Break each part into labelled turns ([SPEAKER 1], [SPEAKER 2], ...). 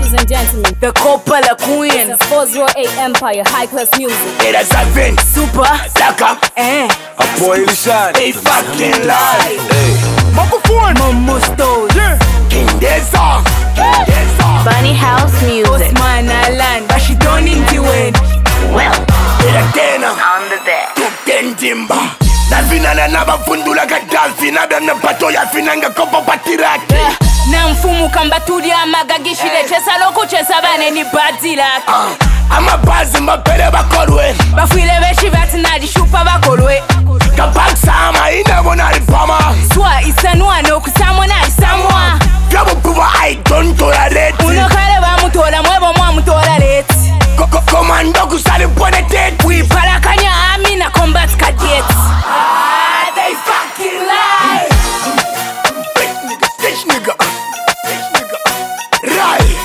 [SPEAKER 1] Ladies and gentlemen,
[SPEAKER 2] the Coppola Queen.
[SPEAKER 1] it's a 408 Empire, high class music.
[SPEAKER 3] Era Savin,
[SPEAKER 2] Super.
[SPEAKER 3] Daka,
[SPEAKER 4] A boy Lishan.
[SPEAKER 3] they fucking lie.
[SPEAKER 4] Microphone.
[SPEAKER 2] Momustos.
[SPEAKER 3] King Desa, King Desa.
[SPEAKER 5] Bunny House Music.
[SPEAKER 2] Osman Alan. Bashidoni Ntiweni.
[SPEAKER 5] Well,
[SPEAKER 3] Era Tena,
[SPEAKER 5] on the deck.
[SPEAKER 3] Tuken Timba. Navinana nabafundula kadalfi nabana patoya finanga kopo patiraki.
[SPEAKER 2] Na mfumu kambatulia amagagishile chesa loko chesa bane ni badila.
[SPEAKER 3] Amabazi mapere bakorwe.
[SPEAKER 2] Bafwile beshi batinadi shupa bakolwe.
[SPEAKER 3] Kapaksama inabona ripama.
[SPEAKER 2] Swa isanwa no kusamwa na isamwa.
[SPEAKER 3] Gabo kuba I don't tolerate.
[SPEAKER 2] Unokale ba mutola mwebo mwa mutola late.
[SPEAKER 3] Komando kusali ponete.
[SPEAKER 2] We parakanya army na combat cadets. They fucking lie.
[SPEAKER 3] Bitch nigga, bitch nigga. Lie.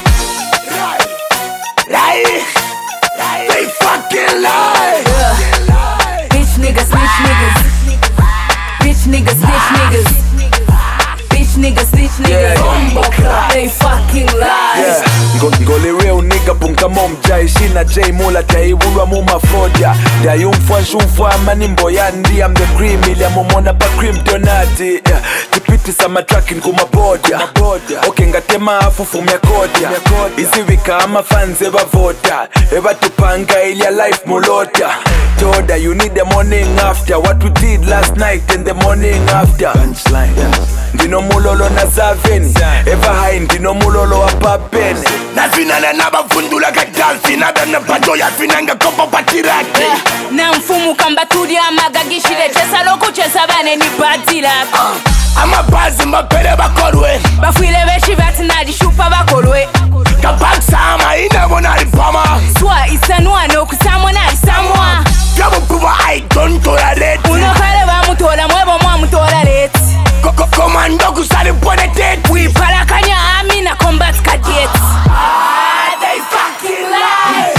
[SPEAKER 3] They fucking lie.
[SPEAKER 2] Bitch niggas, snitch niggas. Bitch niggas, snitch niggas. Bitch niggas, snitch niggas. They fucking lie.
[SPEAKER 4] Ngole real nigga punka momja ishina J mula taibulwa mu mafoja dayumfwa nshumfwa manimbo yandi I'm the cream ilya mumona pa cream donati tipiti sama tracking kuma boda okay ngatema afufu myakoda izivika ama fans eva vota eva tupanga ilya life mulota Toda you need the morning after what we did last night and the morning after ndino mulolo na saveni eva high ndino mulolo wa papene
[SPEAKER 3] Navinana nabafundula kadalfi nabana patoya finanga kopo patiraki.
[SPEAKER 2] Na mfumu kambatulia amagagishile chesa loko chesa bane ni badila.
[SPEAKER 3] Amabazi mapere bakorwe.
[SPEAKER 2] Bafwile beshi batinadi shupa bakolwe.
[SPEAKER 3] Kapaksama inabona ripama.
[SPEAKER 2] Swa isanwa no kusamwa na isamwa.
[SPEAKER 3] Gabo kuba I don't tolerate.
[SPEAKER 2] Unokale ba mutola mwebo mwa mutola late.
[SPEAKER 3] Komando kusali ponete.
[SPEAKER 2] We parakanya army na combat cadets. They fucking lie.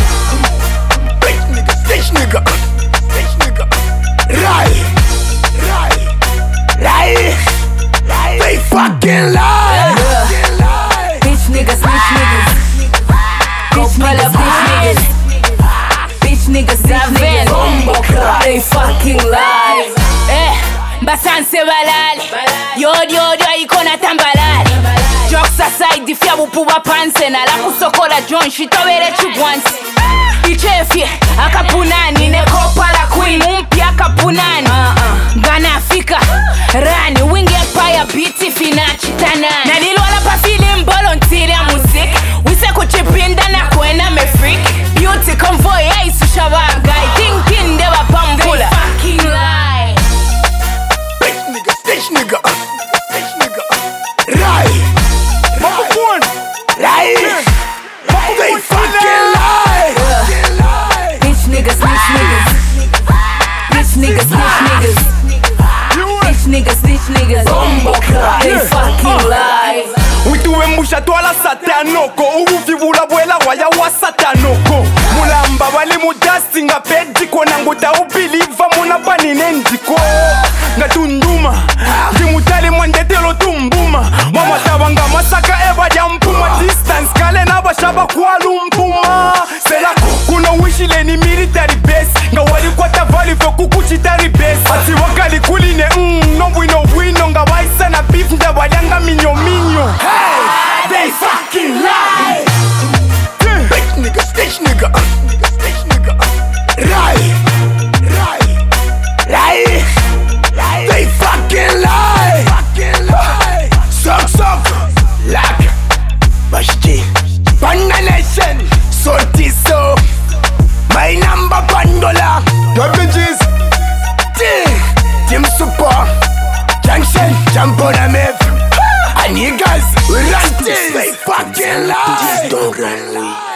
[SPEAKER 3] Bitch nigga. Lie. They fucking lie.
[SPEAKER 2] Bitch niggas, snitch niggas. Bitch niggas, snitch niggas. Bitch niggas, snitch niggas. They fucking lie. Basanse balale. Yodio ikona tambalale. Jokes aside, ifya bupuba panse na la kusokola John shitobere chibwansi. Ichefye akapunani ne Coppola Queen umpi akapunani. Gana fika rani wingi empire biti finachi tanani. Na nilwala pa feeling volunteer ya music. Wise kuchipinda na kwena me freak. Beauty convoy ya isu shabaga. Thinking de wa pambula. They fucking lie.
[SPEAKER 3] Bitch nigga. Lie. They fucking lie.
[SPEAKER 2] Bitch niggas, snitch niggas. Bitch niggas, snitch niggas. Bitch niggas, snitch niggas. They fucking lie.
[SPEAKER 6] Wituwe musha twala satanoko Uvivula wela waya wa satanoko Mulamba wali mudasti nga pediko Nanguta upiliva muna panine ndiko Nga tunduma Kimutali mwendetelo tumbuma Mama tabanga masaka eva jampuma Distance kale na bashaba kwa lumpuma Selako kuna wishile ni military base Nga wali kwa tavali vyo kukuchitari base Ati wakali kuline no wino Nga waisa na beef nda walianga minyo
[SPEAKER 3] They fucking lie. Bitch nigga, snitch nigga. Lie. They fucking lie. Suck. Lack. Bashti. Panda Nation. Sortiso. My number $1. WG's. Team Super. Junction. Jump on a map. And you guys, we run this. They fucking lie. Don't run away.